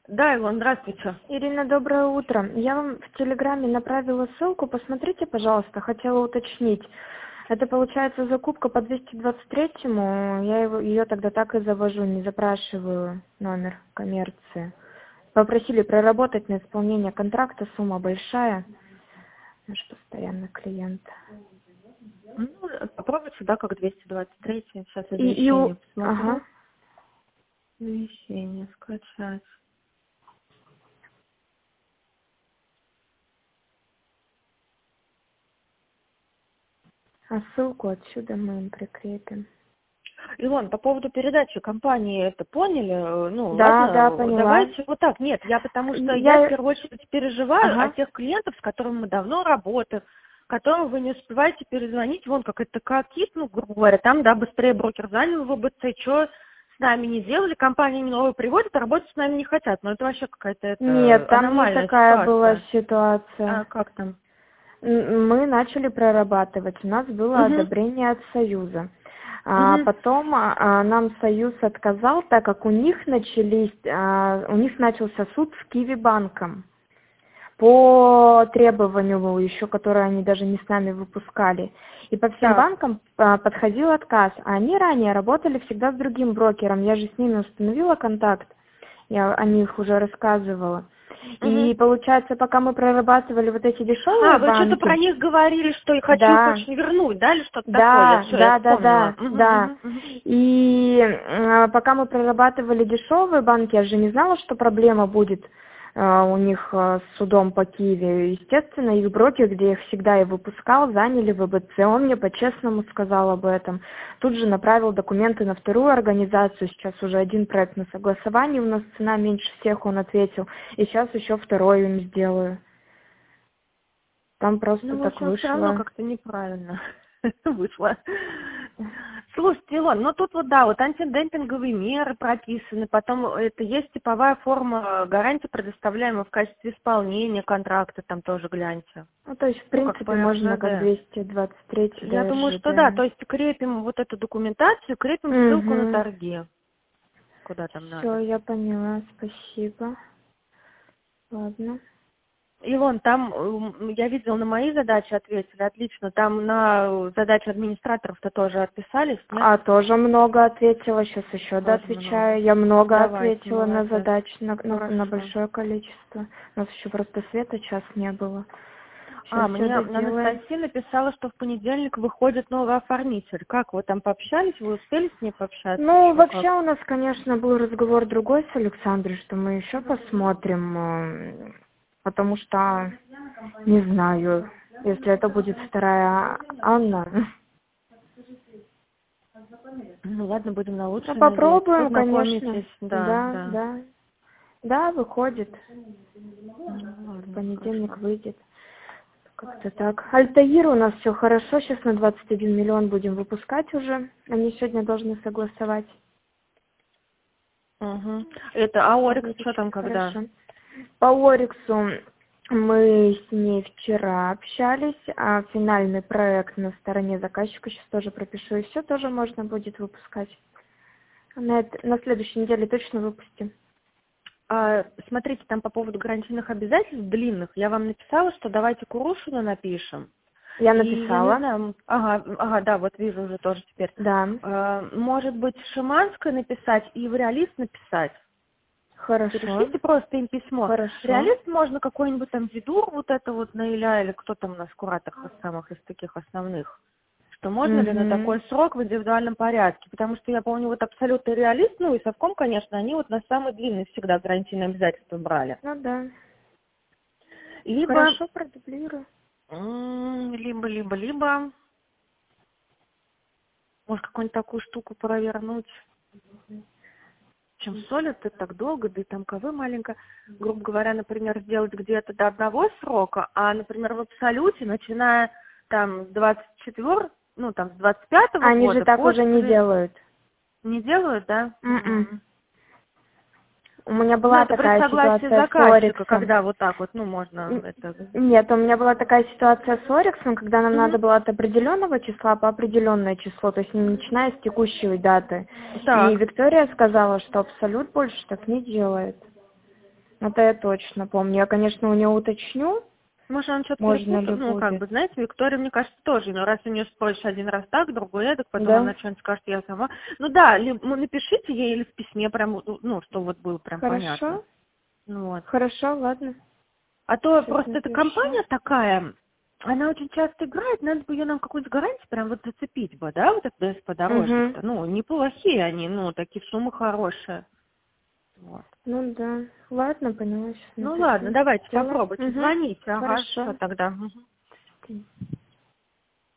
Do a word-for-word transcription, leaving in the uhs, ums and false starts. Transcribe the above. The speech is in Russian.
Да, Илон, здравствуйте. Ирина, доброе утро. Я вам в Телеграме направила ссылку. Посмотрите, пожалуйста. Хотела уточнить. Это получается закупка по двести двадцать третьему. Я его, ее тогда так и завожу, не запрашиваю номер коммерции. Попросили проработать на исполнение контракта, сумма большая. Наш постоянный клиент. Ну, попробуйте, да, как двести двадцать три. Сейчас И, и у- извещение посмотрю. ага. Извещение скачать. А ссылку отсюда мы им прикрепим. Илон, по поводу передачи компании, это поняли? Э, Ну, Да, да, ладно, поняла. давайте вот так. Нет, я потому что я в Я... первую очередь переживаю о Ага. тех клиентах, с которыми мы давно работаем, которым вы не успеваете перезвонить. Вон, как это какит, ну, грубо говоря, там, да, быстрее брокер занял в ВБЦ, что с нами не делали, компании новые приводят, а работать с нами не хотят. Ну, это вообще какая-то это Нет, там не аномальная такая была ситуация. А ситуация. как там? М, Мы начали прорабатывать, у нас было Угу, одобрение от Союза. А угу. потом а, а, нам Союз отказал, так как у них начались, а, у них начался суд с Киви банком по требованию еще, которое они даже не с нами выпускали. И по всем Так. банкам а, подходил отказ. А они ранее работали всегда с другим брокером. Я же с ними установила контакт. Я о них уже рассказывала. Угу. И получается, пока мы прорабатывали вот эти А, дешевые вы что-то банки, про них говорили, что я хочу их да, очень вернуть, да, или что-то такое? да, Все, я да, да, вспомнила. да, Угу, да. угу, угу. И э, пока мы прорабатывали дешевые банки, я же не знала, что проблема будет э, у них э, с судом по Киеве. Естественно, их брокер, где я их всегда и выпускал, заняли ВБЦ. Он мне по-честному сказал об этом. Тут же направил документы на вторую организацию. Сейчас уже один проект на согласовании, у нас цена меньше всех, он ответил. И сейчас еще второй им сделаю. Там просто Ну, в так общем, все равно вышло. как-то неправильно вышло. Слушайте, Илон, ну тут вот, да, вот антидемпинговые меры прописаны, потом это есть типовая форма гарантии, предоставляемая в качестве исполнения контракта, там тоже гляньте. Ну, то есть, в Ну, как по принципе, можно как РЖД. двести двадцать три Я до думаю, что да, то РЖД. есть крепим вот эту документацию, крепим ссылку на Угу. торги, куда там Все, надо. я поняла, спасибо. Ладно. Илон, там, м, я видел, на мои задачи ответили, отлично. Там на задачи администраторов-то тоже отписались, нет? А тоже много ответила, сейчас еще да Тоже много. отвечаю. Я много Давайте, ответила на молодец. задач, на, на, на Хорошо. большое количество. У нас еще просто света час не было. Сейчас А, все мне доделаем. Анастасия написала, что в понедельник выходит новый оформитель. Как, вы там пообщались? Вы успели с ней пообщаться Ну, еще вообще как? у нас, конечно, был разговор другой с Александрой, что мы еще посмотрим, э, потому что, не знаю, если это будет вторая Анна. Ну ладно, будем на Ну, лучшее надеяться. попробуем, конечно. Познакомитесь, да, Да, да. да. Да, выходит. Ну, В ладно, понедельник хорошо. выйдет. Как-то так. Альтаир у нас все хорошо. Сейчас на двадцать один миллион будем выпускать уже. Они сегодня должны согласовать. Угу. Это, а Все Орикс, будет что там когда? хорошо. По Ориксу мы с ней вчера общались, а финальный проект на стороне заказчика сейчас тоже пропишу, и все тоже можно будет выпускать. На, это- на следующей неделе точно выпустим. А, смотрите, там по поводу гарантийных обязательств длинных, я вам написала, что давайте Курушину напишем. Я И я не написала, знаю, м, ага, ага, да, вот вижу уже тоже теперь. да, А, может быть, Шиманское написать и в Реалист написать. хорошо, Перешлите просто им письмо. хорошо. Реалист можно какой-нибудь там Видур, вот это вот на Иля, или кто там у нас в кураторах самых из таких основных. Что можно ли на Угу. такой срок в индивидуальном порядке? Потому что я помню, вот абсолютный реалист, ну и совком, конечно, они вот на самый длинный всегда гарантийные обязательства брали. Ну да, Либо, хорошо, продублирую. м, либо, либо, либо, может, какую-нибудь такую штуку провернуть. Чем солят, это так долго, да и там КВ маленько. Грубо говоря, например, сделать где-то до одного срока, а, например, в абсолюте, начиная там с двадцать четвёртого, ну там с двадцать пятого Они же года так по... уже не делают. Не делают, да? М-м. М. У меня Ну, была это при такая согласии ситуация с заказчика, Ориксом. когда вот так вот, ну, можно Н- это... Нет, у меня была такая ситуация с Ориксом, когда нам Мгм. надо было от определенного числа по определенное число, то есть не начиная с текущей даты. И Так. Виктория сказала, что Абсолют больше так не делает. Это я точно помню. Я, конечно, у нее уточню. Может, он что-то Можно перепутал? ли Ну, как будет? бы, знаете, Виктория, мне кажется, тоже. Но раз у нее спросишь один раз так, другой эдак, потом Да. она что-нибудь скажет, я сама. Ну да, ли- ну, напишите ей или в письме прям, ну, что вот было прям понятно. Хорошо. Ну, вот. Хорошо, ладно. А то Сейчас просто эта напишу. компания такая, она очень часто играет, надо бы ее нам какую-то гарантию прям вот зацепить бы, да, вот этот ДСП-дорожник-то. Угу. Ну, неплохие они, ну, такие суммы хорошие. Вот. Ну да. Ладно, поняла, сейчас Ну напишу. ладно, давайте Сделаю. попробуйте, Угу. звоните, ага, все Хорошо. тогда. Мгм.